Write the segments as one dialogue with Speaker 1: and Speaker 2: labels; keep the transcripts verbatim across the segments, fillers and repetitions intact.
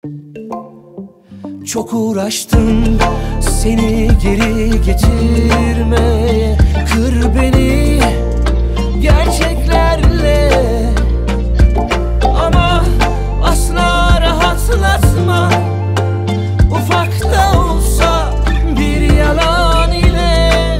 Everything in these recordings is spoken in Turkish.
Speaker 1: Çok uğraştım seni geri getirmeye. Kır beni gerçeklerle, ama asla rahatlatma. Ufak da olsa bir yalan ile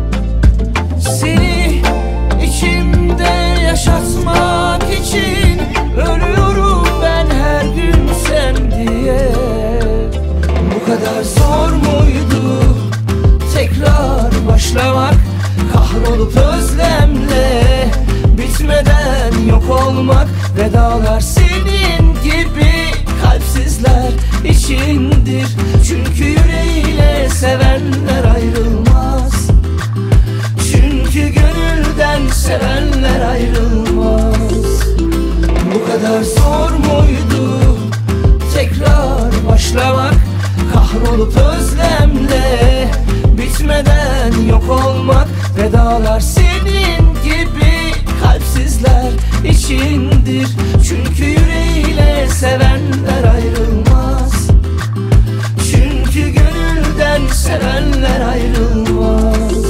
Speaker 1: seni içimde yaşatmak için ölüyorum ben her gün sen diye. Bu kadar zor muydu tekrar başlamak? Kahrolup özlemle bitmeden yok olmak. Vedalar senin gibi kalpsizler içindir. Çünkü yüreğiyle sevenler ayrılmaz. Çünkü gönülden sevenler ayrılmaz. Bu kadar zor muydu tekrar başlamak? Kahrolup özlemle bitmeden yok olmak. Vedalar senin gibi kalpsizler içindir. Çünkü yüreğiyle sevenler ayrılmaz. Çünkü gönülden sevenler ayrılmaz.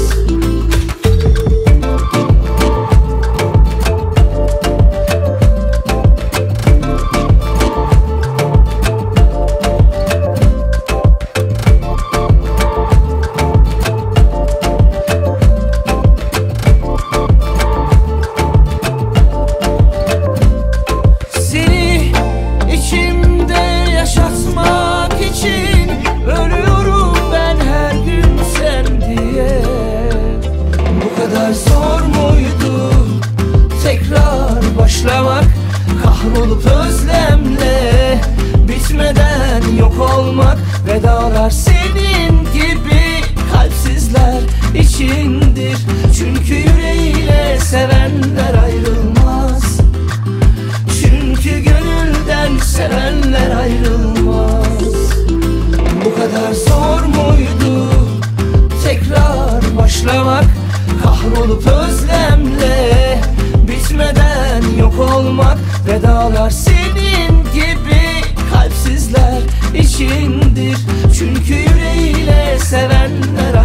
Speaker 1: Zor muydu tekrar başlamak? Kahrolup özlemle bitmeden yok olmak. Vedalar senin gibi kalpsizler içindir. Çünkü yüreğiyle sevenler ayrılmaz. Çünkü gönülden sevenler ayrılmaz. Bu kadar zor muydu tekrar başlamak? Kahrolup özlemle bitmeden yok olmak. Vedalar senin gibi kalpsizler içindir. Çünkü yüreğiyle sevenler